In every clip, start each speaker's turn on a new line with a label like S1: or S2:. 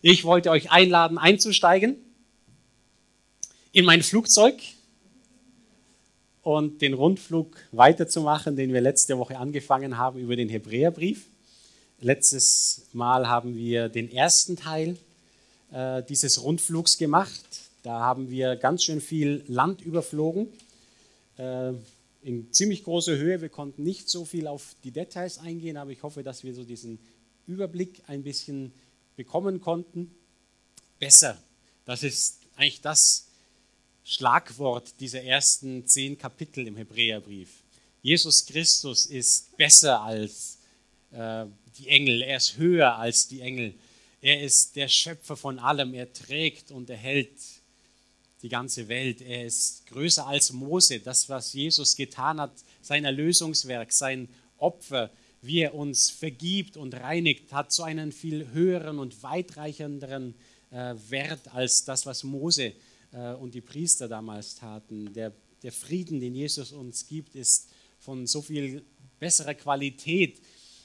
S1: Ich wollte euch einladen, einzusteigen in mein Flugzeug und den Rundflug weiterzumachen, den wir letzte Woche angefangen haben über den Hebräerbrief. Letztes Mal haben wir den ersten Teil dieses Rundflugs gemacht. Da haben wir ganz schön viel Land überflogen, in ziemlich großer Höhe. Wir konnten nicht so viel auf die Details eingehen, aber ich hoffe, dass wir so diesen Überblick ein bisschen bekommen konnten. Besser, das ist eigentlich das Schlagwort dieser ersten 10 Kapitel im Hebräerbrief. Jesus Christus ist besser als die Engel, er ist höher als die Engel. Er ist der Schöpfer von allem, er trägt und erhält die ganze Welt. Er ist größer als Mose, das, was Jesus getan hat, sein Erlösungswerk, sein Opfer, wie er uns vergibt und reinigt, hat so einen viel höheren und weitreichenderen Wert als das, was Mose und die Priester damals taten. Der Frieden, den Jesus uns gibt, ist von so viel besserer Qualität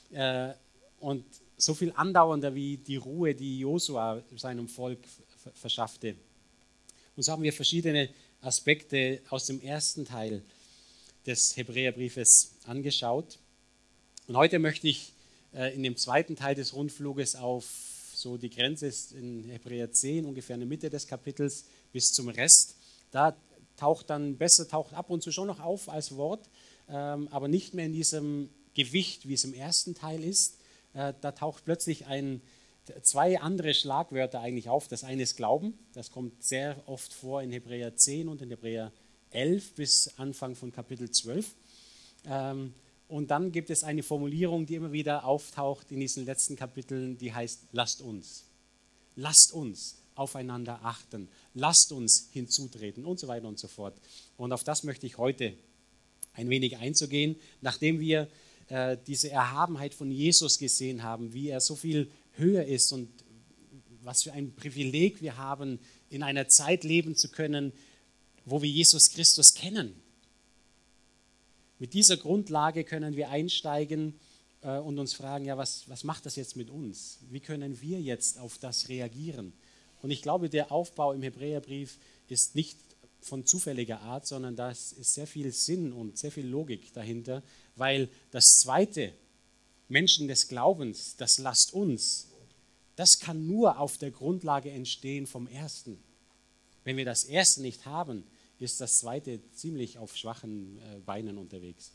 S1: und so viel andauernder wie die Ruhe, die Josua seinem Volk verschaffte. Und so haben wir verschiedene Aspekte aus dem ersten Teil des Hebräerbriefes angeschaut. Und heute möchte ich in dem zweiten Teil des Rundfluges auf so die Grenze ist in Hebräer 10, ungefähr in der Mitte des Kapitels, bis zum Rest. Da taucht ab und zu schon noch auf als Wort, aber nicht mehr in diesem Gewicht, wie es im ersten Teil ist. Da taucht plötzlich zwei andere Schlagwörter eigentlich auf. Das eine ist Glauben, das kommt sehr oft vor in Hebräer 10 und in Hebräer 11 bis Anfang von Kapitel 12. Und dann gibt es eine Formulierung, die immer wieder auftaucht in diesen letzten Kapiteln, die heißt, lasst uns aufeinander achten, lasst uns hinzutreten und so weiter und so fort. Und auf das möchte ich heute ein wenig einzugehen, nachdem wir diese Erhabenheit von Jesus gesehen haben, wie er so viel höher ist und was für ein Privileg wir haben, in einer Zeit leben zu können, wo wir Jesus Christus kennen. Mit dieser Grundlage können wir einsteigen und uns fragen, ja, was macht das jetzt mit uns? Wie können wir jetzt auf das reagieren? Und ich glaube, der Aufbau im Hebräerbrief ist nicht von zufälliger Art, sondern da ist sehr viel Sinn und sehr viel Logik dahinter, weil das zweite, Menschen des Glaubens, das lasst uns, das kann nur auf der Grundlage entstehen vom ersten. Wenn wir das erste nicht haben, ist das zweite ziemlich auf schwachen Beinen unterwegs.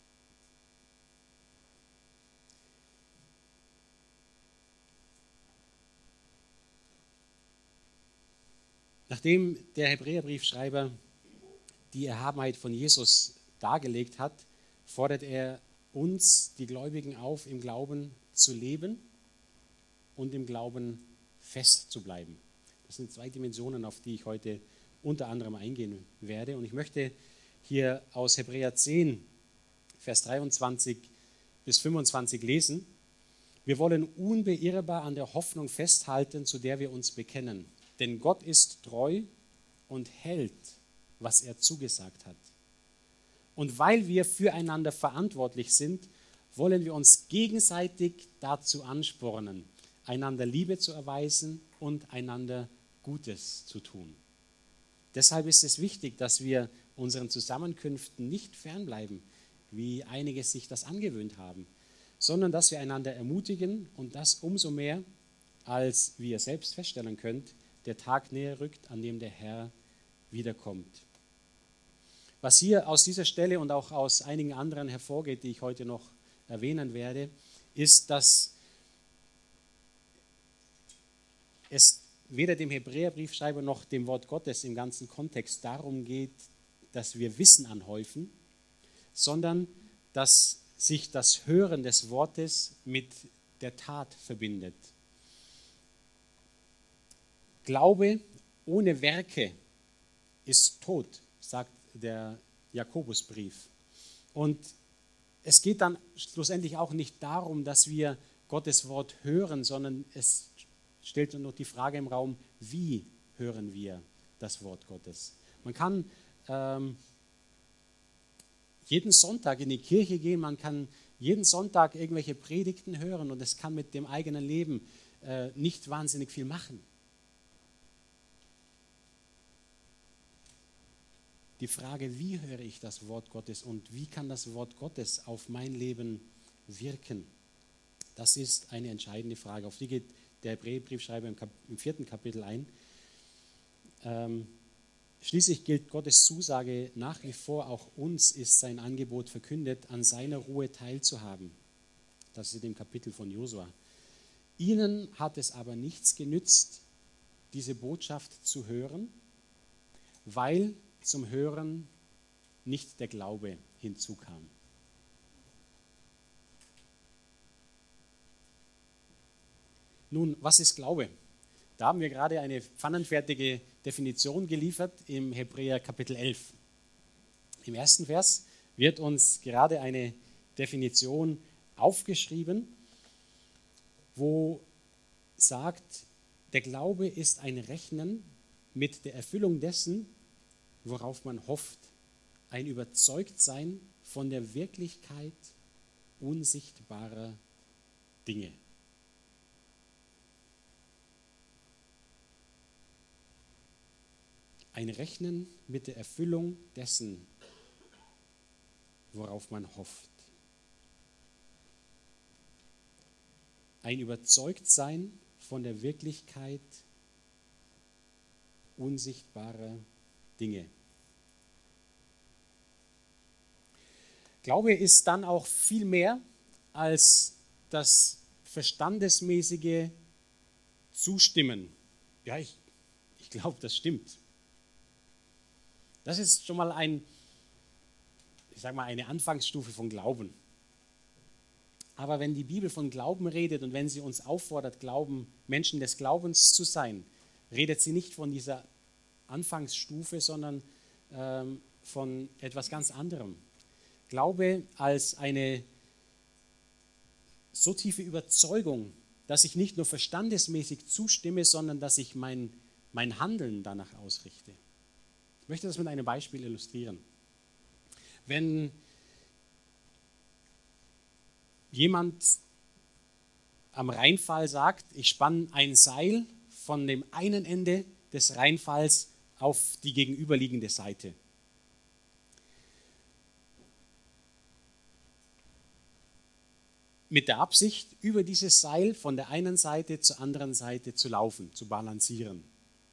S1: Nachdem der Hebräerbriefschreiber die Erhabenheit von Jesus dargelegt hat, fordert er uns, die Gläubigen, auf, im Glauben zu leben und im Glauben fest zu bleiben. Das sind 2 Dimensionen, auf die ich heute unter anderem eingehen werde. Und ich möchte hier aus Hebräer 10, Vers 23 bis 25 lesen. Wir wollen unbeirrbar an der Hoffnung festhalten, zu der wir uns bekennen. Denn Gott ist treu und hält, was er zugesagt hat. Und weil wir füreinander verantwortlich sind, wollen wir uns gegenseitig dazu anspornen, einander Liebe zu erweisen und einander Gutes zu tun. Deshalb ist es wichtig, dass wir unseren Zusammenkünften nicht fernbleiben, wie einige sich das angewöhnt haben, sondern dass wir einander ermutigen und das umso mehr, als wie ihr selbst feststellen könnt, der Tag näher rückt, an dem der Herr wiederkommt. Was hier aus dieser Stelle und auch aus einigen anderen hervorgeht, die ich heute noch erwähnen werde, ist, dass es weder dem Hebräerbriefschreiber noch dem Wort Gottes im ganzen Kontext darum geht, dass wir Wissen anhäufen, sondern dass sich das Hören des Wortes mit der Tat verbindet. Glaube ohne Werke ist tot, sagt der Jakobusbrief. Und es geht dann schlussendlich auch nicht darum, dass wir Gottes Wort hören, sondern es stellt nur die Frage im Raum, wie hören wir das Wort Gottes? Man kann jeden Sonntag in die Kirche gehen, man kann jeden Sonntag irgendwelche Predigten hören und es kann mit dem eigenen Leben nicht wahnsinnig viel machen. Die Frage, wie höre ich das Wort Gottes und wie kann das Wort Gottes auf mein Leben wirken, das ist eine entscheidende Frage. Auf die geht der Hebräerbriefschreiber im 4. Kapitel ein. Schließlich gilt Gottes Zusage nach wie vor, auch uns ist sein Angebot verkündet, an seiner Ruhe teilzuhaben. Das ist in dem Kapitel von Josua. Ihnen hat es aber nichts genützt, diese Botschaft zu hören, weil zum Hören nicht der Glaube hinzukam. Nun, was ist Glaube? Da haben wir gerade eine pfannenfertige Definition geliefert im Hebräer Kapitel 11. Im ersten Vers wird uns gerade eine Definition aufgeschrieben, wo sagt, der Glaube ist ein Rechnen mit der Erfüllung dessen, worauf man hofft, ein Überzeugtsein von der Wirklichkeit unsichtbarer Dinge. Ein Rechnen mit der Erfüllung dessen, worauf man hofft. Ein Überzeugtsein von der Wirklichkeit unsichtbarer Dinge. Glaube ist dann auch viel mehr als das verstandesmäßige Zustimmen. Ja, ich glaube, das stimmt. Das ist schon mal eine Anfangsstufe von Glauben. Aber wenn die Bibel von Glauben redet und wenn sie uns auffordert, Menschen des Glaubens zu sein, redet sie nicht von dieser Anfangsstufe, sondern von etwas ganz anderem. Glaube als eine so tiefe Überzeugung, dass ich nicht nur verstandesmäßig zustimme, sondern dass ich mein Handeln danach ausrichte. Ich möchte das mit einem Beispiel illustrieren. Wenn jemand am Rheinfall sagt, ich spanne ein Seil von dem einen Ende des Rheinfalls auf die gegenüberliegende Seite. Mit der Absicht, über dieses Seil von der einen Seite zur anderen Seite zu laufen, zu balancieren.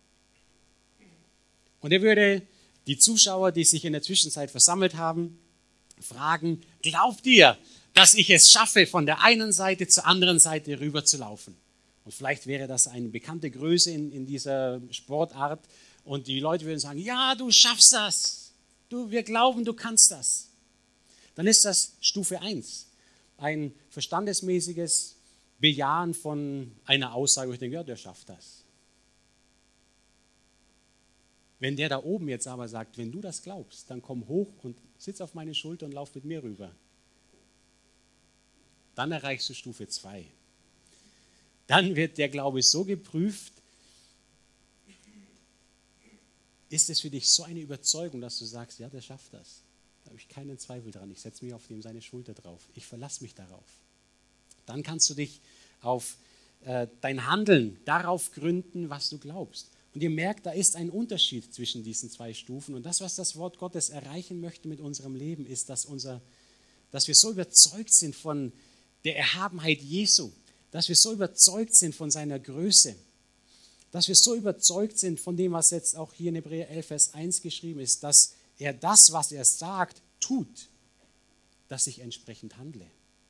S1: Und er würde die Zuschauer, die sich in der Zwischenzeit versammelt haben, fragen, glaubt ihr, dass ich es schaffe, von der einen Seite zur anderen Seite rüber zu laufen? Und vielleicht wäre das eine bekannte Größe in dieser Sportart und die Leute würden sagen, ja, du schaffst das, wir glauben, du kannst das. Dann ist das Stufe 1, ein verstandesmäßiges Bejahen von einer Aussage, wo ich denke, ja, der schafft das. Wenn der da oben jetzt aber sagt, wenn du das glaubst, dann komm hoch und sitz auf meine Schulter und lauf mit mir rüber. Dann erreichst du Stufe 2. Dann wird der Glaube so geprüft, ist es für dich so eine Überzeugung, dass du sagst, ja, der schafft das. Da habe ich keinen Zweifel dran. Ich setze mich auf dem seine Schulter drauf. Ich verlasse mich darauf. Dann kannst du dich auf dein Handeln darauf gründen, was du glaubst. Und ihr merkt, da ist ein Unterschied zwischen diesen zwei Stufen. Und das, was das Wort Gottes erreichen möchte mit unserem Leben, ist, dass wir so überzeugt sind von der Erhabenheit Jesu, dass wir so überzeugt sind von seiner Größe, dass wir so überzeugt sind von dem, was jetzt auch hier in Hebräer 11, Vers 1 geschrieben ist, dass er das, was er sagt, tut, dass ich entsprechend handle.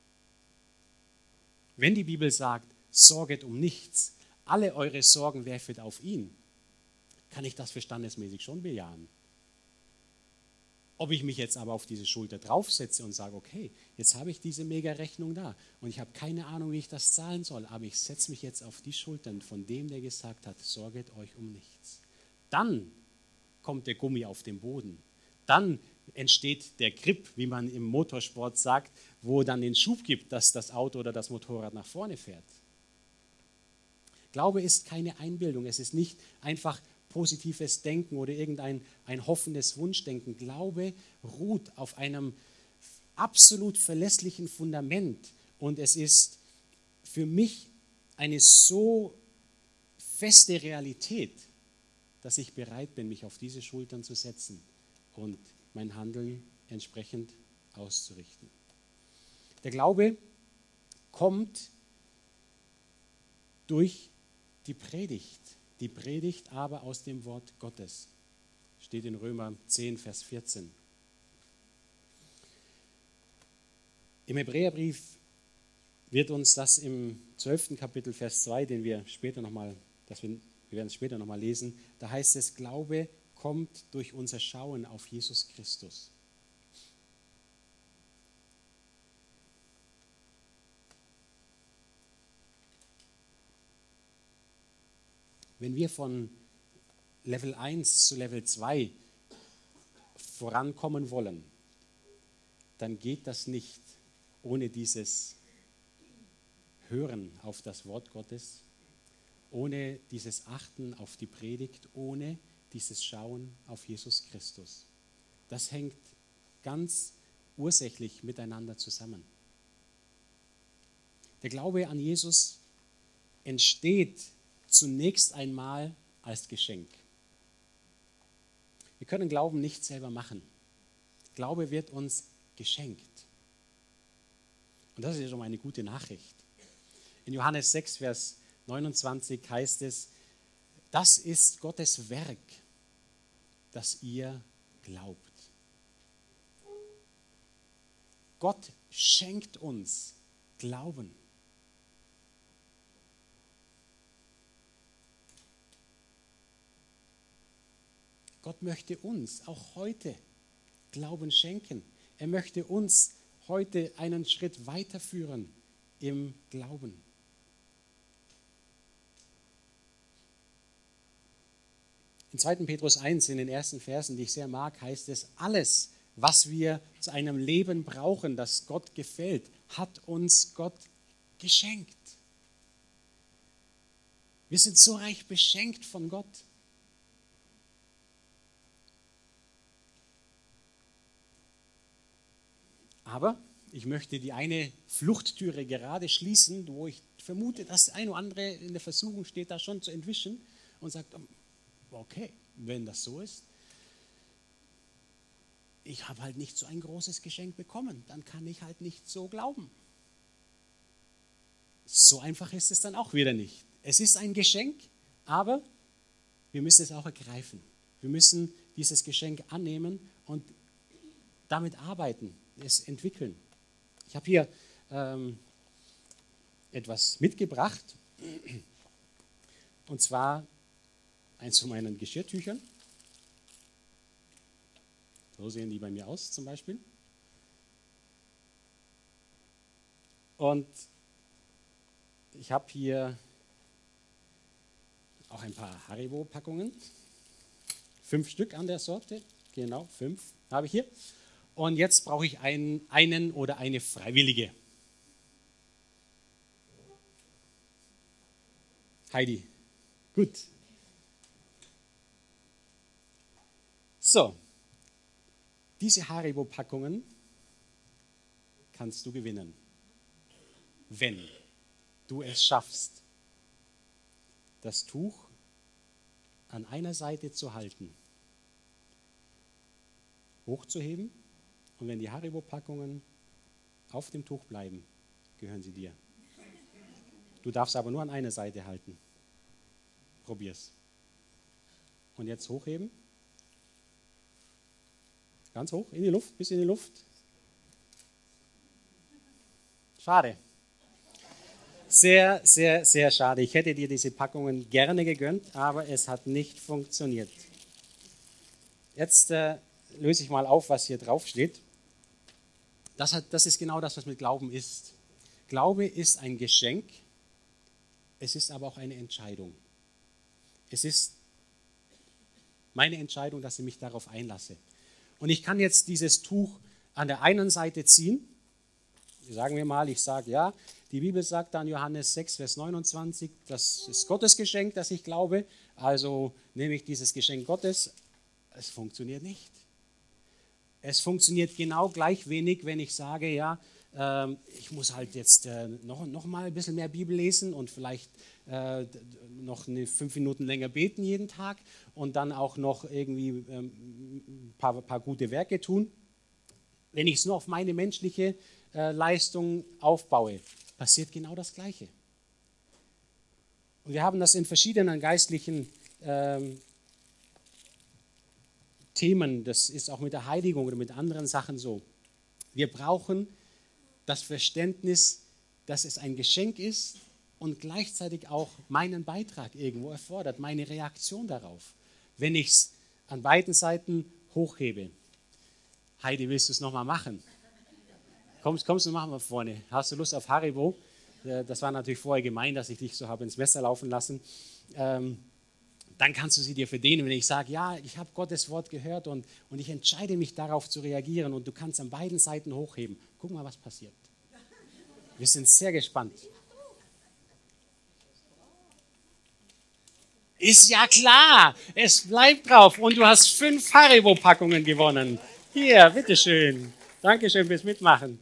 S1: Wenn die Bibel sagt, sorget um nichts, alle eure Sorgen werfet auf ihn, kann ich das verstandesmäßig schon bejahen. Ob ich mich jetzt aber auf diese Schulter draufsetze und sage, okay, jetzt habe ich diese Mega-Rechnung da und ich habe keine Ahnung, wie ich das zahlen soll, aber ich setze mich jetzt auf die Schultern von dem, der gesagt hat, sorget euch um nichts. Dann kommt der Gummi auf den Boden. Dann entsteht der Grip, wie man im Motorsport sagt, wo dann den Schub gibt, dass das Auto oder das Motorrad nach vorne fährt. Glaube ist keine Einbildung. Es ist nicht einfach positives Denken oder irgendein hoffendes Wunschdenken. Glaube ruht auf einem absolut verlässlichen Fundament und es ist für mich eine so feste Realität, dass ich bereit bin, mich auf diese Schultern zu setzen und mein Handeln entsprechend auszurichten. Der Glaube kommt durch die Predigt aber aus dem Wort Gottes. Steht in Römer 10, Vers 14. Im Hebräerbrief wird uns das im 12. Kapitel, Vers 2, den wir werden es später nochmal lesen, da heißt es, Glaube kommt durch unser Schauen auf Jesus Christus. Wenn wir von Level 1 zu Level 2 vorankommen wollen, dann geht das nicht ohne dieses Hören auf das Wort Gottes, ohne dieses Achten auf die Predigt, ohne dieses Schauen auf Jesus Christus. Das hängt ganz ursächlich miteinander zusammen. Der Glaube an Jesus entsteht zunächst einmal als Geschenk. Wir können Glauben nicht selber machen. Glaube wird uns geschenkt. Und das ist ja schon mal eine gute Nachricht. In Johannes 6, Vers 29 heißt es, das ist Gottes Werk, dass ihr glaubt. Gott schenkt uns Glauben. Gott möchte uns auch heute Glauben schenken. Er möchte uns heute einen Schritt weiterführen im Glauben. In 2. Petrus 1, in den ersten Versen, die ich sehr mag, heißt es, alles, was wir zu einem Leben brauchen, das Gott gefällt, hat uns Gott geschenkt. Wir sind so reich beschenkt von Gott. Aber ich möchte die eine Fluchttüre gerade schließen, wo ich vermute, dass das eine oder andere in der Versuchung steht, da schon zu entwischen und sagt, okay, wenn das so ist, ich habe halt nicht so ein großes Geschenk bekommen, dann kann ich halt nicht so glauben. So einfach ist es dann auch wieder nicht. Es ist ein Geschenk, aber wir müssen es auch ergreifen. Wir müssen dieses Geschenk annehmen und damit arbeiten, es entwickeln. Ich habe hier etwas mitgebracht, und zwar eins von meinen Geschirrtüchern. So sehen die bei mir aus zum Beispiel. Und ich habe hier auch ein paar Haribo-Packungen. 5 Stück an der Sorte. Genau, 5 habe ich hier. Und jetzt brauche ich einen oder eine Freiwillige. Heidi. Gut. So. Diese Haribo-Packungen kannst du gewinnen, wenn du es schaffst, das Tuch an einer Seite zu halten, hochzuheben, und wenn die Haribo-Packungen auf dem Tuch bleiben, gehören sie dir. Du darfst aber nur an einer Seite halten. Probier's. Und jetzt hochheben. Ganz hoch, in die Luft, bis in die Luft. Schade. Sehr, sehr, sehr schade. Ich hätte dir diese Packungen gerne gegönnt, aber es hat nicht funktioniert. Jetzt löse ich mal auf, was hier drauf steht. Das ist genau das, was mit Glauben ist. Glaube ist ein Geschenk, es ist aber auch eine Entscheidung. Es ist meine Entscheidung, dass ich mich darauf einlasse. Und ich kann jetzt dieses Tuch an der einen Seite ziehen. Sagen wir mal, ich sage ja, die Bibel sagt dann Johannes 6, Vers 29, das ist Gottes Geschenk, das ich glaube. Also nehme ich dieses Geschenk Gottes. Es funktioniert nicht. Es funktioniert genau gleich wenig, wenn ich sage, ja, ich muss halt jetzt noch mal ein bisschen mehr Bibel lesen und vielleicht noch 5 Minuten länger beten jeden Tag und dann auch noch irgendwie ein paar gute Werke tun. Wenn ich es nur auf meine menschliche Leistung aufbaue, passiert genau das Gleiche. Und wir haben das in verschiedenen geistlichen Themen, das ist auch mit der Heiligung oder mit anderen Sachen so. Wir brauchen das Verständnis, dass es ein Geschenk ist und gleichzeitig auch meinen Beitrag irgendwo erfordert, meine Reaktion darauf, wenn ich es an beiden Seiten hochhebe. Heidi, willst du es nochmal machen? Kommst du, machen wir vorne. Hast du Lust auf Haribo? Das war natürlich vorher gemein, dass ich dich so habe ins Messer laufen lassen. Dann kannst du sie dir verdienen, wenn ich sage, ja, ich habe Gottes Wort gehört und ich entscheide mich darauf zu reagieren und du kannst an beiden Seiten hochheben. Guck mal, was passiert. Wir sind sehr gespannt. Ist ja klar, es bleibt drauf und du hast 5 Haribo-Packungen gewonnen. Hier, bitteschön. Dankeschön fürs Mitmachen.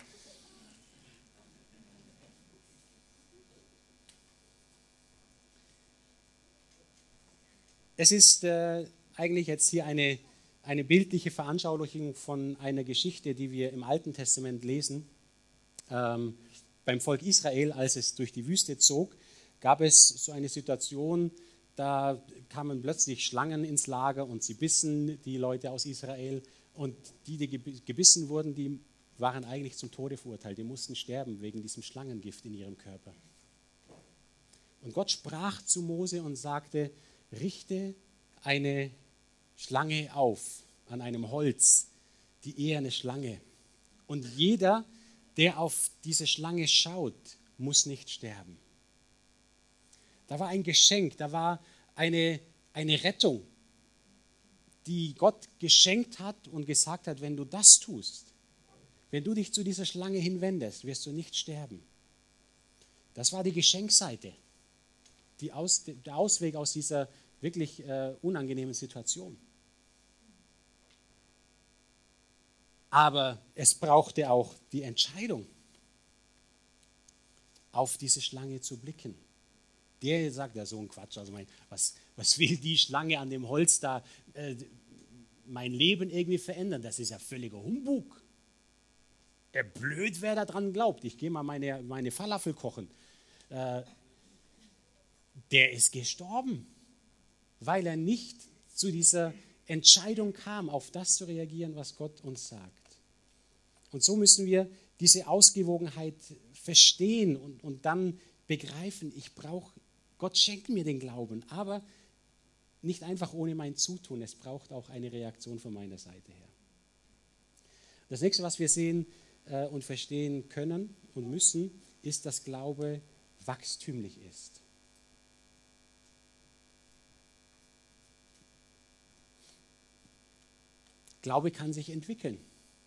S1: Es ist eigentlich jetzt hier eine bildliche Veranschaulichung von einer Geschichte, die wir im Alten Testament lesen. Beim Volk Israel, als es durch die Wüste zog, gab es so eine Situation, da kamen plötzlich Schlangen ins Lager und sie bissen die Leute aus Israel. Und die gebissen wurden, die waren eigentlich zum Tode verurteilt. Die mussten sterben wegen diesem Schlangengift in ihrem Körper. Und Gott sprach zu Mose und sagte, richte eine Schlange auf an einem Holz, die eherne Schlange. Und jeder, der auf diese Schlange schaut, muss nicht sterben. Da war ein Geschenk, da war eine Rettung, die Gott geschenkt hat und gesagt hat, wenn du das tust, wenn du dich zu dieser Schlange hinwendest, wirst du nicht sterben. Das war die Geschenkseite, der Ausweg aus dieser wirklich unangenehmen Situation. Aber es brauchte auch die Entscheidung, auf diese Schlange zu blicken. Der sagt ja so ein Quatsch, also was will die Schlange an dem Holz da mein Leben irgendwie verändern? Das ist ja völliger Humbug. Blöd, wer daran glaubt. Ich gehe mal meine Falafel kochen. Der ist gestorben, weil er nicht zu dieser Entscheidung kam, auf das zu reagieren, was Gott uns sagt. Und so müssen wir diese Ausgewogenheit verstehen und dann begreifen, Gott schenkt mir den Glauben, aber nicht einfach ohne mein Zutun. Es braucht auch eine Reaktion von meiner Seite her. Das nächste, was wir sehen und verstehen können und müssen, ist, dass Glaube wachstümlich ist. Glaube kann sich entwickeln.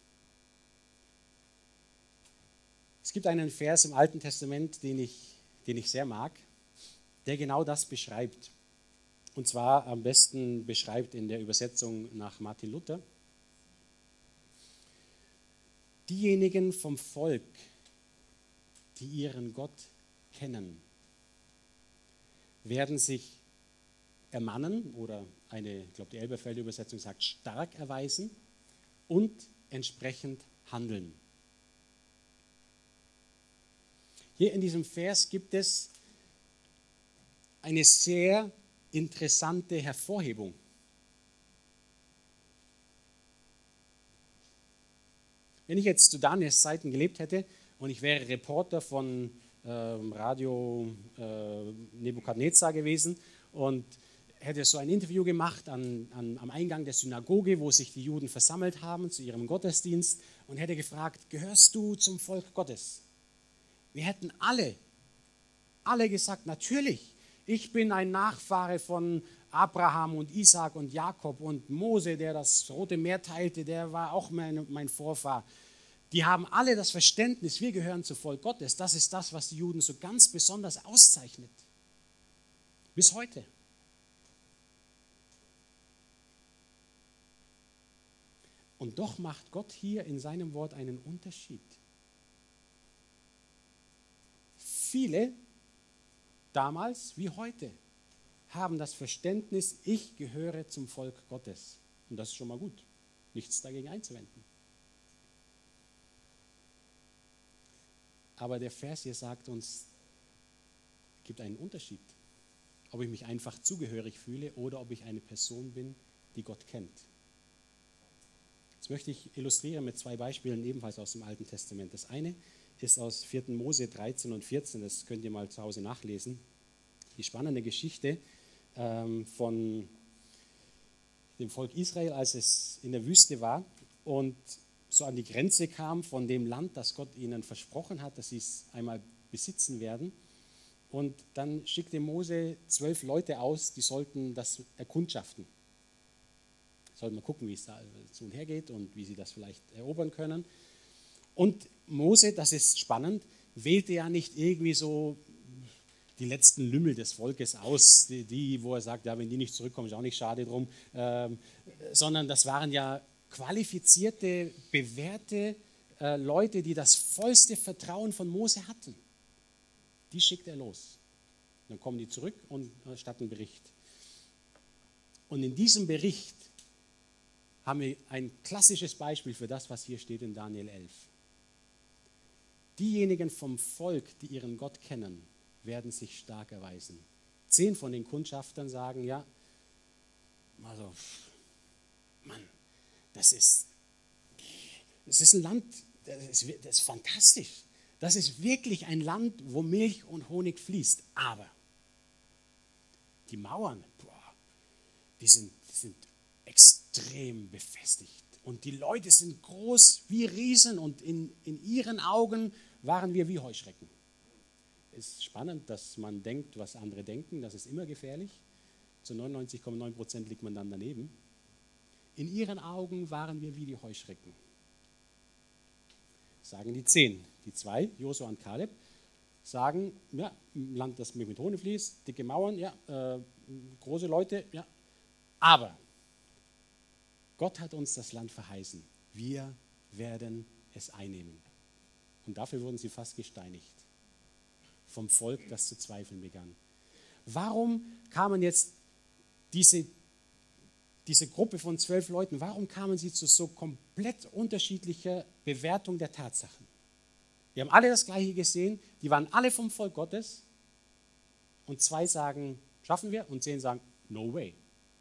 S1: Es gibt einen Vers im Alten Testament, den ich sehr mag, der genau das beschreibt. Und zwar am besten beschreibt in der Übersetzung nach Martin Luther. Diejenigen vom Volk, die ihren Gott kennen, werden sich ermannen oder ich glaube die Elberfelder Übersetzung sagt, stark erweisen und entsprechend handeln. Hier in diesem Vers gibt es eine sehr interessante Hervorhebung. Wenn ich jetzt zu Daniels Zeiten gelebt hätte und ich wäre Reporter von Radio Nebukadnezar gewesen und hätte so ein Interview gemacht am Eingang der Synagoge, wo sich die Juden versammelt haben zu ihrem Gottesdienst und hätte gefragt, gehörst du zum Volk Gottes? Wir hätten alle gesagt, natürlich, ich bin ein Nachfahre von Abraham und Isaak und Jakob und Mose, der das Rote Meer teilte, der war auch mein Vorfahr. Die haben alle das Verständnis, wir gehören zum Volk Gottes. Das ist das, was die Juden so ganz besonders auszeichnet. Bis heute. Und doch macht Gott hier in seinem Wort einen Unterschied. viele damals wie heute haben das Verständnis, ich gehöre zum Volk Gottes. Und das ist schon mal gut. Nichts dagegen einzuwenden. Aber der Vers hier sagt uns, es gibt einen Unterschied. Ob ich mich einfach zugehörig fühle oder ob ich eine Person bin, die Gott kennt. Das möchte ich illustrieren mit 2 Beispielen, ebenfalls aus dem Alten Testament. Das eine ist aus 4. Mose 13 und 14, das könnt ihr mal zu Hause nachlesen. Die spannende Geschichte von dem Volk Israel, als es in der Wüste war und so an die Grenze kam von dem Land, das Gott ihnen versprochen hat, dass sie es einmal besitzen werden. Und dann schickte Mose 12 Leute aus, die sollten das erkundschaften. Sollten mal gucken, wie es da zu und her geht und wie sie das vielleicht erobern können. Und Mose, das ist spannend, wählte ja nicht irgendwie so die letzten Lümmel des Volkes aus, die wo er sagt, ja, wenn die nicht zurückkommen, ist auch nicht schade drum, sondern das waren ja qualifizierte, bewährte Leute, die das vollste Vertrauen von Mose hatten. Die schickt er los. Dann kommen die zurück und erstatten Bericht. Und in diesem Bericht haben wir ein klassisches Beispiel für das, was hier steht in Daniel 11. Diejenigen vom Volk, die ihren Gott kennen, werden sich stark erweisen. 10 von den Kundschaftern sagen, ja, also, Mann, das ist ein Land, das ist fantastisch. Das ist wirklich ein Land, wo Milch und Honig fließt. Aber die Mauern, die sind extrem befestigt. Und die Leute sind groß wie Riesen und in ihren Augen waren wir wie Heuschrecken. Es ist spannend, dass man denkt, was andere denken. Das ist immer gefährlich. Zu 99,9% liegt man dann daneben. In ihren Augen waren wir wie die Heuschrecken. Sagen die 10. Die 2, Josua und Kaleb, sagen, ja, ein Land, das mit Honig fließt, dicke Mauern, ja, große Leute, ja. Aber Gott hat uns das Land verheißen. Wir werden es einnehmen. Und dafür wurden sie fast gesteinigt. Vom Volk, das zu zweifeln begann. Warum kamen jetzt diese Gruppe von 12 Leuten, warum kamen sie zu so komplett unterschiedlicher Bewertung der Tatsachen? Wir haben alle das Gleiche gesehen, die waren alle vom Volk Gottes und 2 sagen, schaffen wir, und 10 sagen, no way.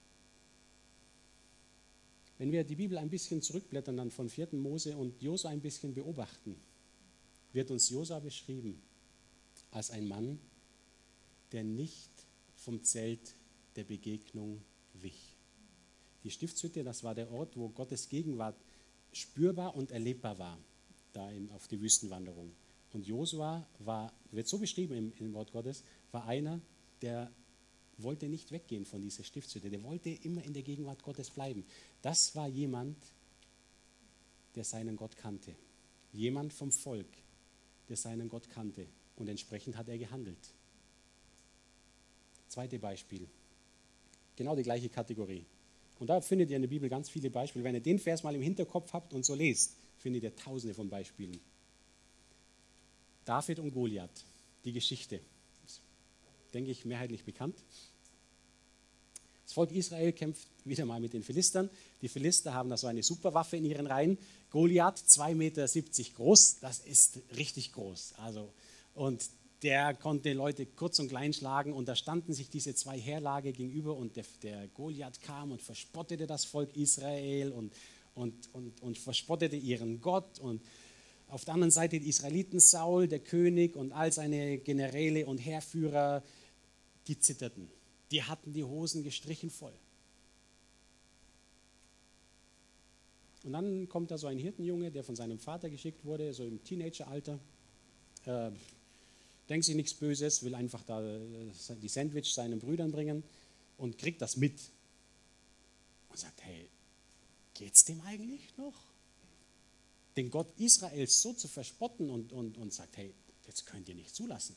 S1: Wenn wir die Bibel ein bisschen zurückblättern, dann von 4. Mose und Josua ein bisschen beobachten, wird uns Josua beschrieben als ein Mann, der nicht vom Zelt der Begegnung wich. Die Stiftshütte, das war der Ort, wo Gottes Gegenwart spürbar und erlebbar war, da auf die Wüstenwanderung. Und Josua wird so beschrieben im Wort Gottes, war einer, der wollte nicht weggehen von dieser Stiftshütte, der wollte immer in der Gegenwart Gottes bleiben. Das war jemand, der seinen Gott kannte. Jemand vom Volk, der seinen Gott kannte. Und entsprechend hat er gehandelt. 2. Beispiel. Genau die gleiche Kategorie. Und da findet ihr in der Bibel ganz viele Beispiele. Wenn ihr den Vers mal im Hinterkopf habt und so lest, findet ihr tausende von Beispielen. David und Goliath, die Geschichte. Ist, denke ich, mehrheitlich bekannt. Das Volk Israel kämpft wieder mal mit den Philistern. Die Philister haben da so eine Superwaffe in ihren Reihen. Goliath, 2,70 Meter groß, das ist richtig groß. Und der konnte Leute kurz und klein schlagen und da standen sich diese 2 Heerlager gegenüber und der Goliath kam und verspottete das Volk Israel und verspottete ihren Gott. Und auf der anderen Seite die Israeliten, Saul, der König und all seine Generäle und Heerführer, die zitterten. Die hatten die Hosen gestrichen voll. Und dann kommt da so ein Hirtenjunge, der von seinem Vater geschickt wurde, so im Teenageralter. Denkt sich nichts Böses, will einfach da die Sandwich seinen Brüdern bringen und kriegt das mit. Und sagt, hey, geht's dem eigentlich noch? Den Gott Israels so zu verspotten und sagt, hey, das könnt ihr nicht zulassen.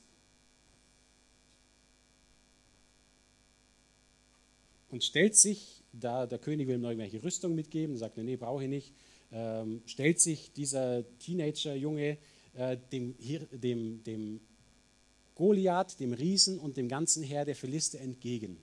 S1: Und stellt sich, da der König will ihm noch irgendwelche Rüstung mitgeben, sagt, nee, brauche ich nicht, stellt sich dieser Teenager-Junge dem Goliath, dem Riesen und dem ganzen Heer der Philister entgegen.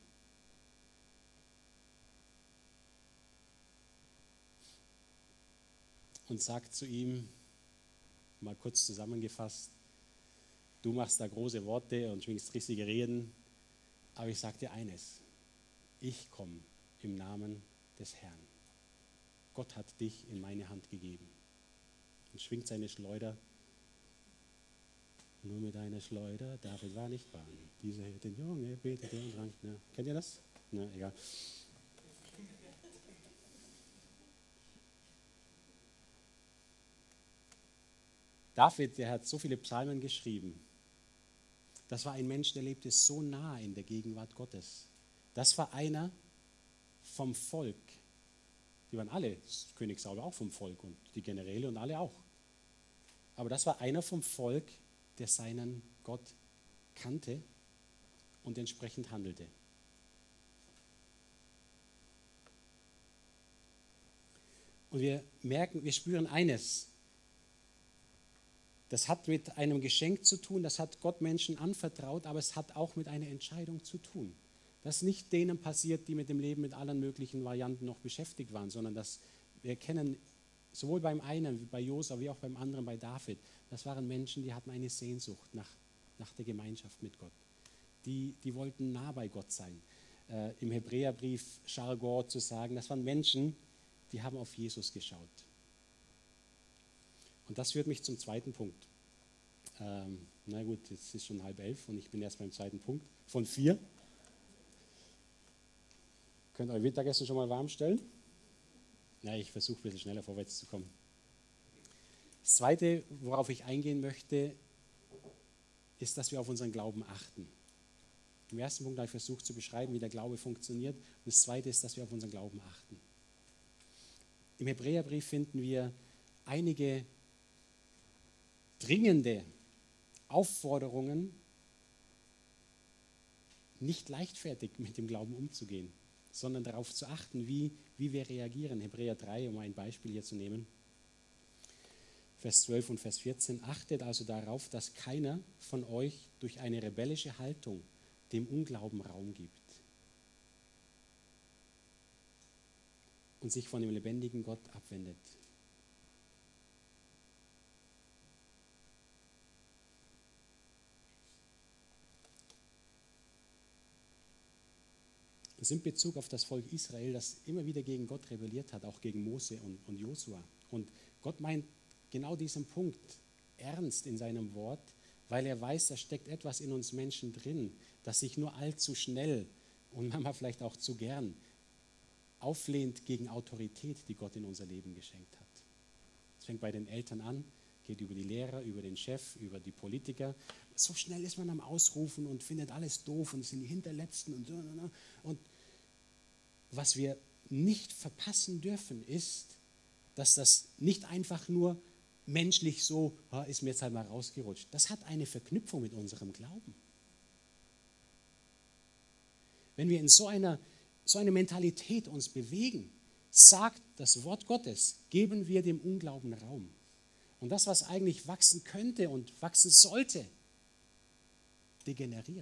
S1: Und sagt zu ihm, mal kurz zusammengefasst, du machst da große Worte und schwingst riesige Reden, aber ich sage dir eines, ich komme im Namen des Herrn. Gott hat dich in meine Hand gegeben. Und schwingt seine Schleuder. Nur mit einer Schleuder, David war nicht bahn. Dieser den Junge betete und rang. Ja. Kennt ihr das? Na, egal. David, der hat so viele Psalmen geschrieben. Das war ein Mensch, der lebte so nah in der Gegenwart Gottes. Das war einer vom Volk. Die waren alle, König Saul war auch vom Volk und die Generäle und alle auch. Aber das war einer vom Volk, der seinen Gott kannte und entsprechend handelte. Und wir merken, wir spüren eines. Das hat mit einem Geschenk zu tun, das hat Gott Menschen anvertraut, aber es hat auch mit einer Entscheidung zu tun. Das ist nicht denen passiert, die mit dem Leben mit allen möglichen Varianten noch beschäftigt waren, sondern das, wir kennen sowohl beim einen, wie bei Josua, wie auch beim anderen, bei David, das waren Menschen, die hatten eine Sehnsucht nach der Gemeinschaft mit Gott. Die wollten nah bei Gott sein. Im Hebräerbrief Jargon zu sagen, das waren Menschen, die haben auf Jesus geschaut. Und das führt mich zum zweiten Punkt. Na gut, jetzt ist schon 10:30 und ich bin erst beim zweiten Punkt von 4. Könnt ihr euer Mittagessen schon mal warm stellen? Ja, ich versuche ein bisschen schneller vorwärts zu kommen. Das Zweite, worauf ich eingehen möchte, ist, dass wir auf unseren Glauben achten. Im ersten Punkt habe ich versucht zu beschreiben, wie der Glaube funktioniert. Und das Zweite ist, dass wir auf unseren Glauben achten. Im Hebräerbrief finden wir einige dringende Aufforderungen, nicht leichtfertig mit dem Glauben umzugehen, sondern darauf zu achten, wie wir reagieren. Hebräer 3, um ein Beispiel hier zu nehmen. Vers 12 und Vers 14. Achtet also darauf, dass keiner von euch durch eine rebellische Haltung dem Unglauben Raum gibt und sich von dem lebendigen Gott abwendet. Das ist in Bezug auf das Volk Israel, das immer wieder gegen Gott rebelliert hat, auch gegen Mose und Josua. Und Gott meint genau diesen Punkt ernst in seinem Wort, weil er weiß, da steckt etwas in uns Menschen drin, das sich nur allzu schnell und manchmal vielleicht auch zu gern auflehnt gegen Autorität, die Gott in unser Leben geschenkt hat. Es fängt bei den Eltern an, geht über die Lehrer, über den Chef, über die Politiker. So schnell ist man am Ausrufen und findet alles doof und sind die Hinterletzten und so. Und was wir nicht verpassen dürfen, ist, dass das nicht einfach nur menschlich so, ist mir jetzt halt mal rausgerutscht. Das hat eine Verknüpfung mit unserem Glauben. Wenn wir in so eine Mentalität uns bewegen, sagt das Wort Gottes, geben wir dem Unglauben Raum. Und das, was eigentlich wachsen könnte und wachsen sollte, degeneriert.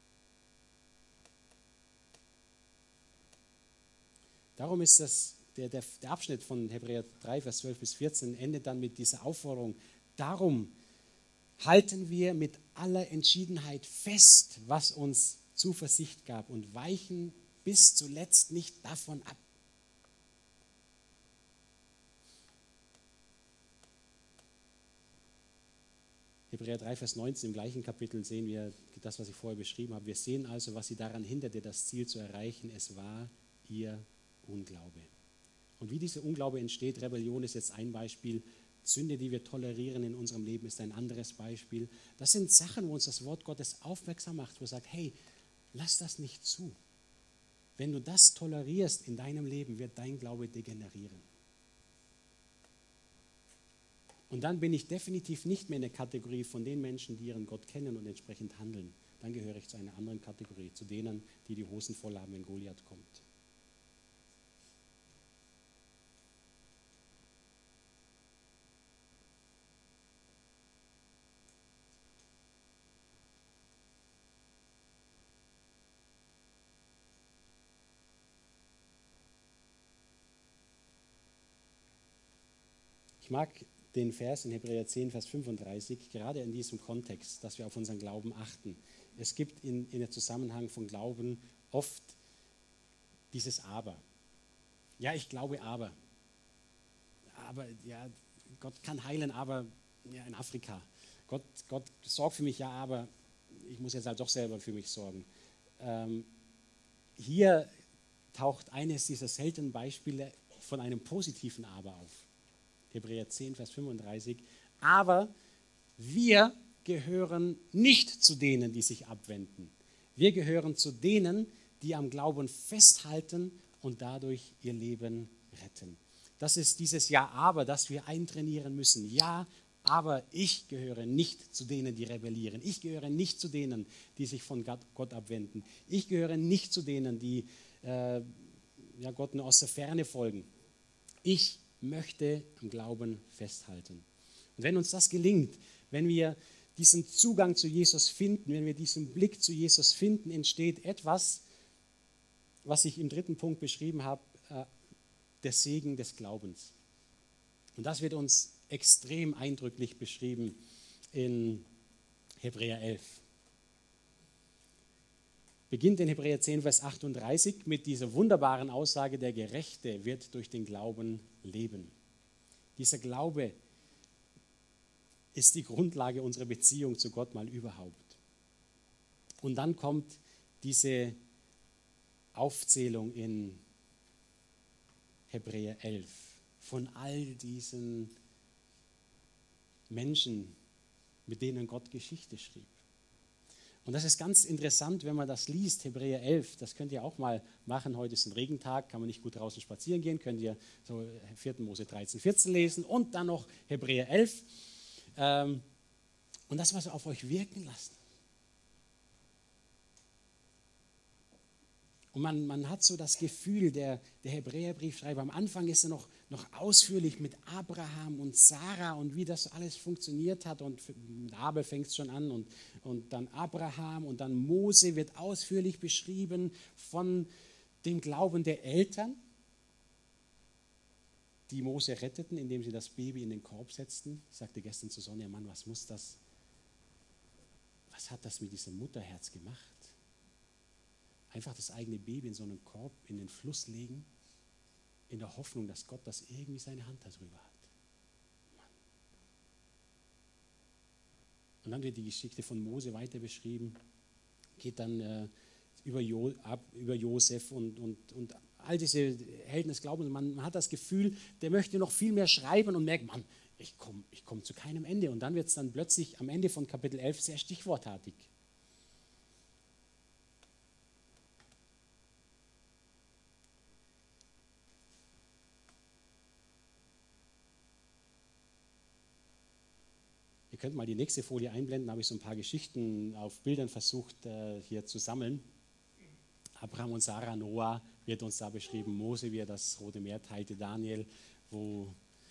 S1: Darum ist das, der Abschnitt von Hebräer 3, Vers 12 bis 14 endet dann mit dieser Aufforderung. Darum halten wir mit aller Entschiedenheit fest, was uns Zuversicht gab und weichen bis zuletzt nicht davon ab. Hebräer 3, Vers 19 im gleichen Kapitel sehen wir das, was ich vorher beschrieben habe. Wir sehen also, was sie daran hinderte, das Ziel zu erreichen. Es war ihr Unglaube. Und wie dieser Unglaube entsteht, Rebellion ist jetzt ein Beispiel, Sünde, die wir tolerieren in unserem Leben, ist ein anderes Beispiel. Das sind Sachen, wo uns das Wort Gottes aufmerksam macht, wo es sagt, hey, lass das nicht zu. Wenn du das tolerierst in deinem Leben, wird dein Glaube degenerieren. Und dann bin ich definitiv nicht mehr in der Kategorie von den Menschen, die ihren Gott kennen und entsprechend handeln. Dann gehöre ich zu einer anderen Kategorie, zu denen, die die Hosen voll haben, wenn Goliath kommt. Ich mag den Vers in Hebräer 10, Vers 35, gerade in diesem Kontext, dass wir auf unseren Glauben achten. Es gibt in dem Zusammenhang von Glauben oft dieses Aber. Ja, ich glaube aber. Aber ja, Gott kann heilen, aber ja, in Afrika. Gott sorgt für mich, ja, aber ich muss jetzt halt doch selber für mich sorgen. Hier taucht eines dieser seltenen Beispiele von einem positiven Aber auf. Hebräer 10, Vers 35. Aber wir gehören nicht zu denen, die sich abwenden. Wir gehören zu denen, die am Glauben festhalten und dadurch ihr Leben retten. Das ist dieses Ja, aber, das wir eintrainieren müssen. Ja, aber ich gehöre nicht zu denen, die rebellieren. Ich gehöre nicht zu denen, die sich von Gott abwenden. Ich gehöre nicht zu denen, die Gott nur aus der Ferne folgen. Ich möchte am Glauben festhalten. Und wenn uns das gelingt, wenn wir diesen Zugang zu Jesus finden, wenn wir diesen Blick zu Jesus finden, entsteht etwas, was ich im 3. Punkt beschrieben habe, der Segen des Glaubens. Und das wird uns extrem eindrücklich beschrieben in Hebräer 11. Beginnt in Hebräer 10, Vers 38 mit dieser wunderbaren Aussage, der Gerechte wird durch den Glauben leben. Dieser Glaube ist die Grundlage unserer Beziehung zu Gott mal überhaupt. Und dann kommt diese Aufzählung in Hebräer 11 von all diesen Menschen, mit denen Gott Geschichte schrieb. Und das ist ganz interessant, wenn man das liest, Hebräer 11, das könnt ihr auch mal machen. Heute ist ein Regentag, kann man nicht gut draußen spazieren gehen, könnt ihr so 4. Mose 13, 14 lesen und dann noch Hebräer 11. Und das, was auf euch wirken lassen. Und man hat so das Gefühl, der Hebräerbriefschreiber, am Anfang ist er noch ausführlich mit Abraham und Sarah und wie das alles funktioniert hat. Und mit Abel fängt es schon an und dann Abraham und dann Mose wird ausführlich beschrieben von dem Glauben der Eltern, die Mose retteten, indem sie das Baby in den Korb setzten. Ich sagte gestern zu Sonja, Mann, was hat das mit diesem Mutterherz gemacht? Einfach das eigene Baby in so einen Korb in den Fluss legen, in der Hoffnung, dass Gott das irgendwie seine Hand darüber hat. Mann. Und dann wird die Geschichte von Mose weiter beschrieben, geht dann über Josef und all diese Helden des Glaubens. Man hat das Gefühl, der möchte noch viel mehr schreiben und merkt, Mann, ich komm zu keinem Ende. Und dann wird es dann plötzlich am Ende von Kapitel 11 sehr stichwortartig. Ihr könnt mal die nächste Folie einblenden, da habe ich so ein paar Geschichten auf Bildern versucht hier zu sammeln. Abraham und Sarah, Noah wird uns da beschrieben, Mose, wie er das Rote Meer teilte, Daniel, wo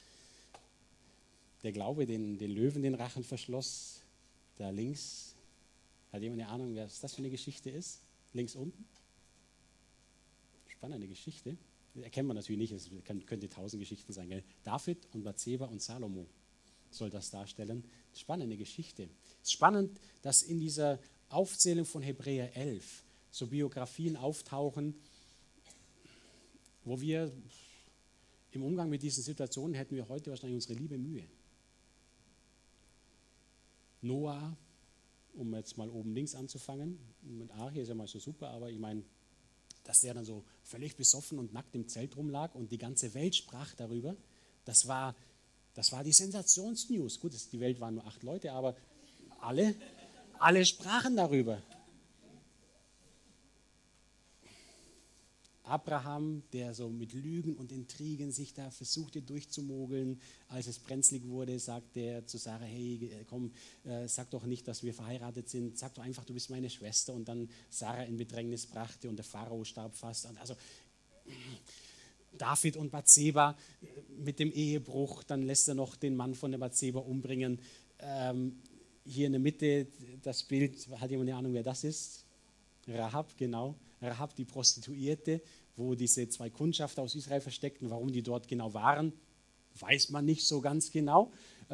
S1: der Glaube den Löwen den Rachen verschloss. Da links, hat jemand eine Ahnung, was das für eine Geschichte ist? Links unten? Spannende Geschichte. Erkennt man natürlich nicht, es könnte 1000 Geschichten sein. Gell? David und Bathseba und Salomo soll das darstellen. Spannende Geschichte. Es ist spannend, dass in dieser Aufzählung von Hebräer 11 so Biografien auftauchen, wo wir im Umgang mit diesen Situationen hätten wir heute wahrscheinlich unsere liebe Mühe. Noah, um jetzt mal oben links anzufangen, mit Arche ist ja mal so super, aber ich meine, dass der dann so völlig besoffen und nackt im Zelt rumlag und die ganze Welt sprach darüber, das war die Sensationsnews. Gut, die Welt waren nur 8 Leute, aber alle sprachen darüber. Abraham, der so mit Lügen und Intrigen sich da versuchte durchzumogeln, als es brenzlig wurde, sagte er zu Sarah, hey, komm, sag doch nicht, dass wir verheiratet sind, sag doch einfach, du bist meine Schwester. Und dann Sarah in Bedrängnis brachte und der Pharao starb fast. Und also David und Bathseba mit dem Ehebruch, dann lässt er noch den Mann von der Bathseba umbringen. Hier in der Mitte das Bild, hat jemand eine Ahnung, wer das ist? Rahab, genau. Rahab, die Prostituierte, wo diese 2 Kundschafter aus Israel versteckten, warum die dort genau waren, weiß man nicht so ganz genau,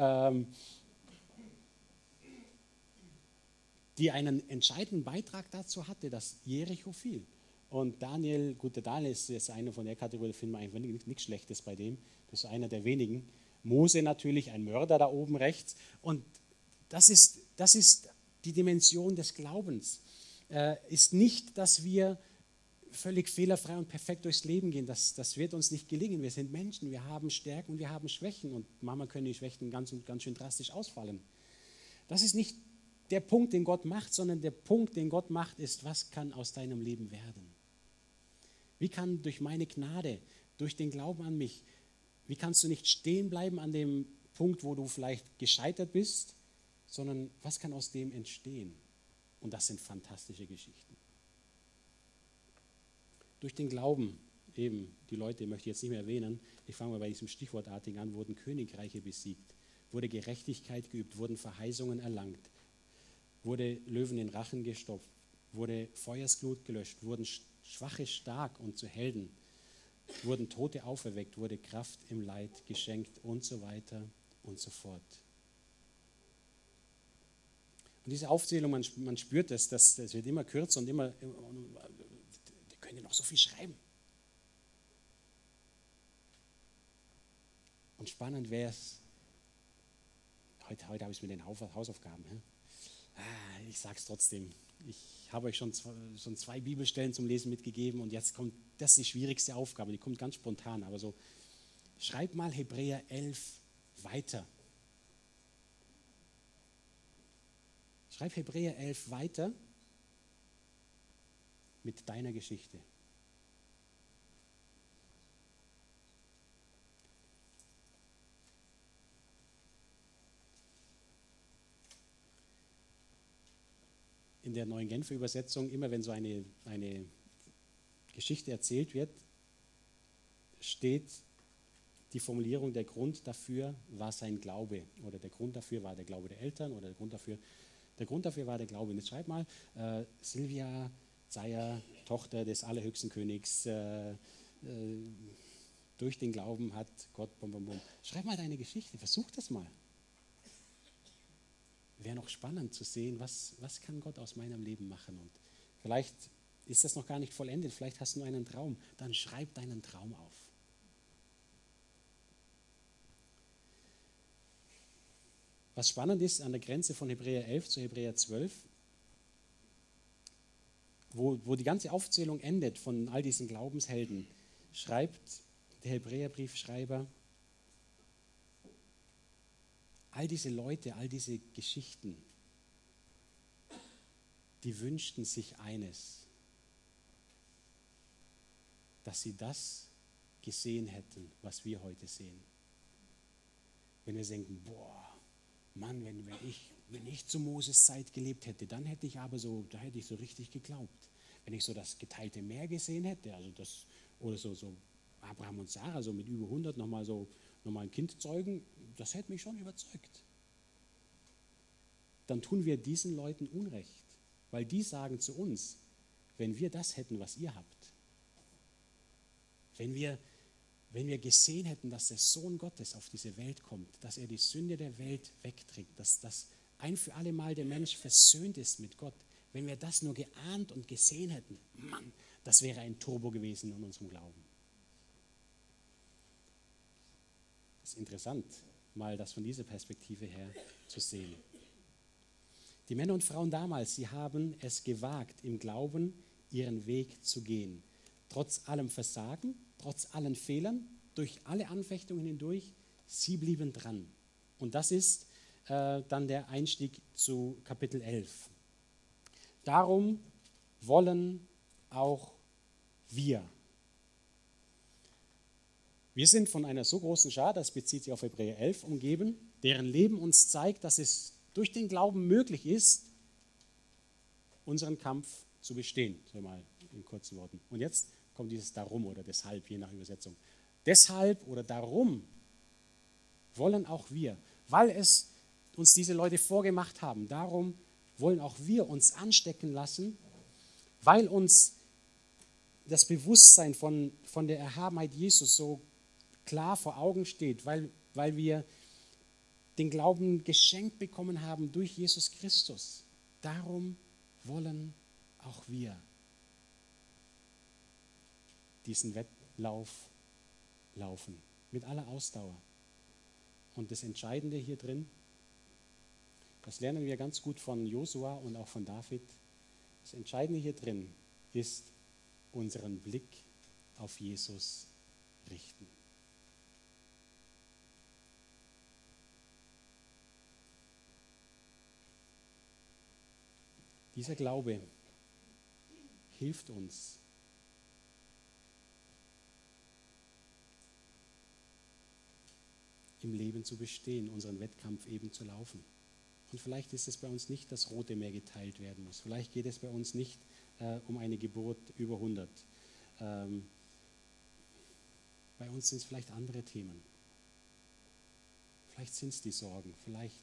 S1: die einen entscheidenden Beitrag dazu hatte, dass Jericho fiel. Und Daniel, gut, der Daniel ist einer von der Kategorie, da finden wir eigentlich nichts Schlechtes bei dem. Das ist einer der wenigen. Mose natürlich, ein Mörder da oben rechts. Und das ist die Dimension des Glaubens. Ist nicht, dass wir völlig fehlerfrei und perfekt durchs Leben gehen. Das wird uns nicht gelingen. Wir sind Menschen, wir haben Stärken und wir haben Schwächen. Und manchmal können die Schwächen ganz schön drastisch ausfallen. Das ist nicht der Punkt, den Gott macht, sondern der Punkt, den Gott macht, ist, was kann aus deinem Leben werden? Wie kann durch meine Gnade, durch den Glauben an mich, wie kannst du nicht stehen bleiben an dem Punkt, wo du vielleicht gescheitert bist, sondern was kann aus dem entstehen? Und das sind fantastische Geschichten. Durch den Glauben, eben die Leute möchte ich jetzt nicht mehr erwähnen, ich fange mal bei diesem Stichwortartigen an, wurden Königreiche besiegt, wurde Gerechtigkeit geübt, wurden Verheißungen erlangt, wurde Löwen in Rachen gestopft, wurde Feuersglut gelöscht, wurden Schwache stark und zu Helden, wurden Tote auferweckt, wurde Kraft im Leid geschenkt und so weiter und so fort. Und diese Aufzählung, man spürt das wird immer kürzer und immer, die können ja noch so viel schreiben. Und spannend wäre es, heute habe ich es mit den Hausaufgaben. Ich sage es trotzdem, ich habe euch schon zwei Bibelstellen zum Lesen mitgegeben und jetzt kommt, das ist die schwierigste Aufgabe, die kommt ganz spontan, aber so, schreib mal Hebräer 11 weiter. Schreib Hebräer 11 weiter mit deiner Geschichte. In der Neuen Genfer Übersetzung, immer wenn so eine Geschichte erzählt wird, steht die Formulierung, der Grund dafür war sein Glaube. Oder der Grund dafür war der Glaube der Eltern oder der Grund dafür war der Glaube. Und jetzt schreib mal, Silvia Zeyer, Tochter des allerhöchsten Königs, durch den Glauben hat Gott, bum, bum, bum. Schreib mal deine Geschichte, versuch das mal. Wäre noch spannend zu sehen, was kann Gott aus meinem Leben machen. Und vielleicht ist das noch gar nicht vollendet, vielleicht hast du nur einen Traum. Dann schreib deinen Traum auf. Was spannend ist, an der Grenze von Hebräer 11 zu Hebräer 12, wo die ganze Aufzählung endet von all diesen Glaubenshelden, schreibt der Hebräerbriefschreiber, all diese Leute, all diese Geschichten, die wünschten sich eines, dass sie das gesehen hätten, was wir heute sehen. Wenn wir denken, boah, Mann, wenn ich zu Moses Zeit gelebt hätte, dann hätte ich da hätte ich so richtig geglaubt. Wenn ich so das geteilte Meer gesehen hätte, oder so Abraham und Sarah, so mit über 100 nochmal ein Kind zeugen, das hätte mich schon überzeugt. Dann tun wir diesen Leuten Unrecht, weil die sagen zu uns, wenn wir das hätten, was ihr habt, wenn wir gesehen hätten, dass der Sohn Gottes auf diese Welt kommt, dass er die Sünde der Welt wegträgt, dass ein für alle Mal der Mensch versöhnt ist mit Gott, wenn wir das nur geahnt und gesehen hätten, Mann, das wäre ein Turbo gewesen in unserem Glauben. Das ist interessant, mal das von dieser Perspektive her zu sehen. Die Männer und Frauen damals, sie haben es gewagt, im Glauben ihren Weg zu gehen. Trotz allem Versagen, trotz allen Fehlern, durch alle Anfechtungen hindurch, sie blieben dran. Und das ist dann der Einstieg zu Kapitel 11. Darum wollen auch wir. Wir sind von einer so großen Schar, das bezieht sich auf Hebräer 11, umgeben, deren Leben uns zeigt, dass es durch den Glauben möglich ist, unseren Kampf zu bestehen, so mal in kurzen Worten. Und jetzt kommt dieses Darum oder deshalb, je nach Übersetzung. Deshalb oder darum wollen auch wir, weil es uns diese Leute vorgemacht haben, darum wollen auch wir uns anstecken lassen, weil uns das Bewusstsein von der Erhabenheit Jesus so klar vor Augen steht, weil wir den Glauben geschenkt bekommen haben durch Jesus Christus. Darum wollen auch wir diesen Wettlauf laufen, mit aller Ausdauer. Und das Entscheidende hier drin, das lernen wir ganz gut von Josua und auch von David, das Entscheidende hier drin ist, unseren Blick auf Jesus richten. Dieser Glaube hilft uns, im Leben zu bestehen, unseren Wettkampf eben zu laufen. Und vielleicht ist es bei uns nicht das Rote Meer geteilt werden muss. Vielleicht geht es bei uns nicht um eine Geburt über 100. Bei uns sind es vielleicht andere Themen. Vielleicht sind es die Sorgen. Vielleicht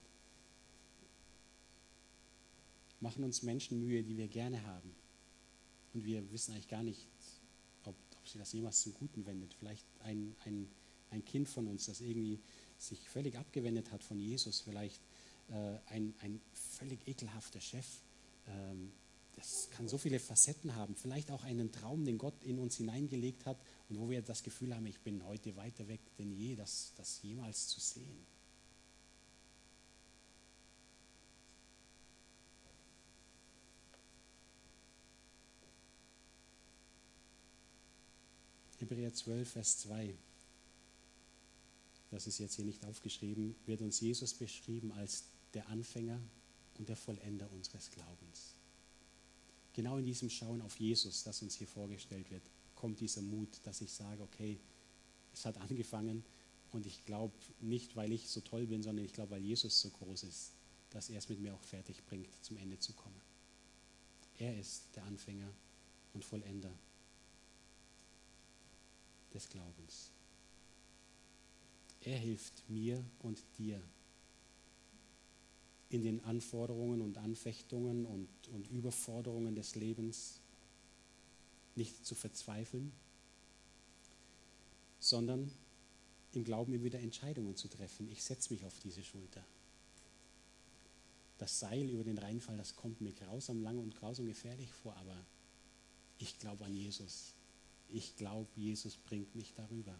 S1: machen uns Menschen Mühe, die wir gerne haben. Und wir wissen eigentlich gar nicht, ob sich das jemals zum Guten wendet. Vielleicht ein Kind von uns, das irgendwie sich völlig abgewendet hat von Jesus. Vielleicht ein völlig ekelhafter Chef. Das kann so viele Facetten haben. Vielleicht auch einen Traum, den Gott in uns hineingelegt hat und wo wir das Gefühl haben, ich bin heute weiter weg denn je, das jemals zu sehen. Hebräer 12, Vers 2, das ist jetzt hier nicht aufgeschrieben, wird uns Jesus beschrieben als der Anfänger und der Vollender unseres Glaubens. Genau in diesem Schauen auf Jesus, das uns hier vorgestellt wird, kommt dieser Mut, dass ich sage, okay, es hat angefangen und ich glaube nicht, weil ich so toll bin, sondern ich glaube, weil Jesus so groß ist, dass er es mit mir auch fertig bringt, zum Ende zu kommen. Er ist der Anfänger und Vollender des Glaubens. Er hilft mir und dir in den Anforderungen und Anfechtungen und Überforderungen des Lebens nicht zu verzweifeln, sondern im Glauben immer wieder Entscheidungen zu treffen. Ich setze mich auf diese Schulter. Das Seil über den Rheinfall, das kommt mir grausam lang und grausam gefährlich vor, aber ich glaube an Jesus. Ich glaube, Jesus bringt mich darüber.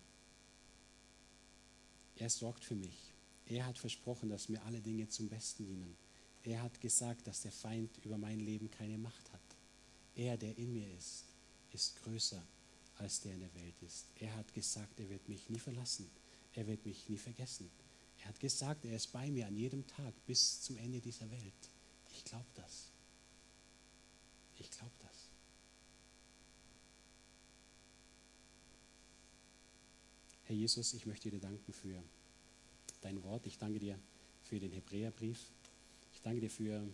S1: Er sorgt für mich. Er hat versprochen, dass mir alle Dinge zum Besten dienen. Er hat gesagt, dass der Feind über mein Leben keine Macht hat. Er, der in mir ist größer als der in der Welt ist. Er hat gesagt, er wird mich nie verlassen. Er wird mich nie vergessen. Er hat gesagt, er ist bei mir an jedem Tag bis zum Ende dieser Welt. Ich glaube das. Ich glaube das. Herr Jesus, ich möchte dir danken für dein Wort. Ich danke dir für den Hebräerbrief. Ich danke dir für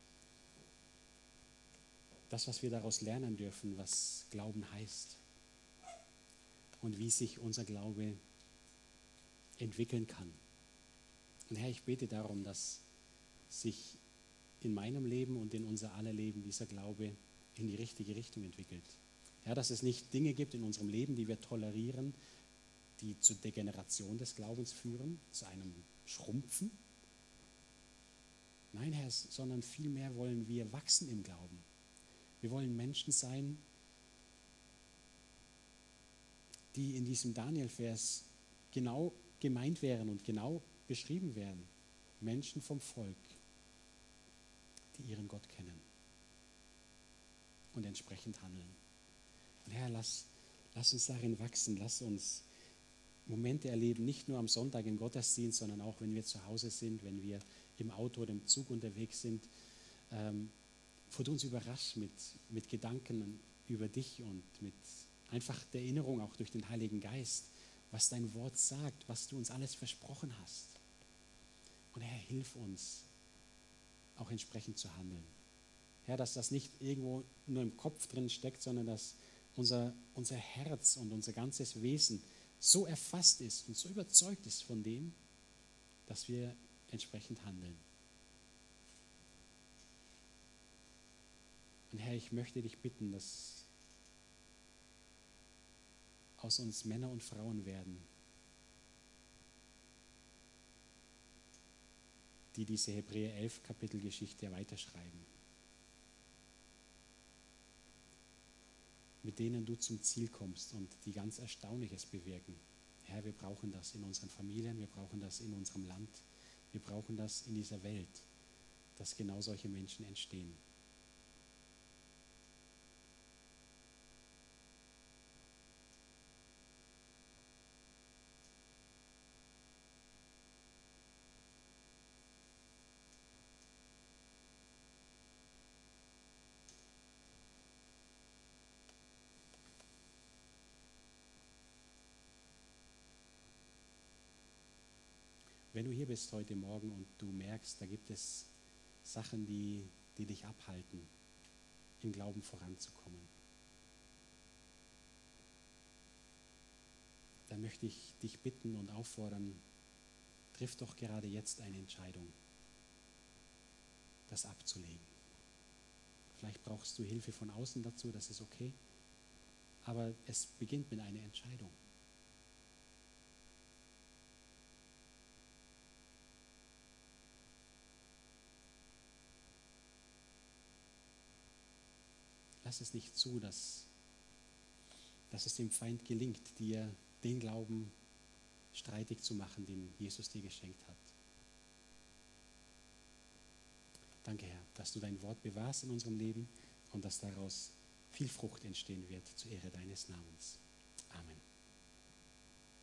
S1: das, was wir daraus lernen dürfen, was Glauben heißt und wie sich unser Glaube entwickeln kann. Und Herr, ich bete darum, dass sich in meinem Leben und in unser aller Leben dieser Glaube in die richtige Richtung entwickelt. Ja, dass es nicht Dinge gibt in unserem Leben, die wir tolerieren, die zur Degeneration des Glaubens führen, zu einem Schrumpfen. Nein, Herr, sondern vielmehr wollen wir wachsen im Glauben. Wir wollen Menschen sein, die in diesem Daniel-Vers genau gemeint wären und genau beschrieben werden. Menschen vom Volk, die ihren Gott kennen und entsprechend handeln. Und Herr, lass uns darin wachsen, lass uns Momente erleben, nicht nur am Sonntag im Gottesdienst, sondern auch, wenn wir zu Hause sind, wenn wir im Auto oder im Zug unterwegs sind, wo du uns überraschst mit Gedanken über dich und mit einfach der Erinnerung auch durch den Heiligen Geist, was dein Wort sagt, was du uns alles versprochen hast. Und Herr, hilf uns, auch entsprechend zu handeln. Herr, dass das nicht irgendwo nur im Kopf drin steckt, sondern dass unser Herz und unser ganzes Wesen so erfasst ist und so überzeugt ist von dem, dass wir entsprechend handeln. Und Herr, ich möchte dich bitten, dass aus uns Männer und Frauen werden, die diese Hebräer 11 Kapitelgeschichte weiterschreiben, mit denen du zum Ziel kommst und die ganz Erstaunliches bewirken. Herr, wir brauchen das in unseren Familien, wir brauchen das in unserem Land, wir brauchen das in dieser Welt, dass genau solche Menschen entstehen. Wenn du hier bist heute Morgen und du merkst, da gibt es Sachen, die dich abhalten, im Glauben voranzukommen, dann möchte ich dich bitten und auffordern, triff doch gerade jetzt eine Entscheidung, das abzulegen. Vielleicht brauchst du Hilfe von außen dazu, das ist okay, aber es beginnt mit einer Entscheidung. Lass es nicht zu, dass es dem Feind gelingt, dir den Glauben streitig zu machen, den Jesus dir geschenkt hat. Danke, Herr, dass du dein Wort bewahrst in unserem Leben und dass daraus viel Frucht entstehen wird zur Ehre deines Namens. Amen.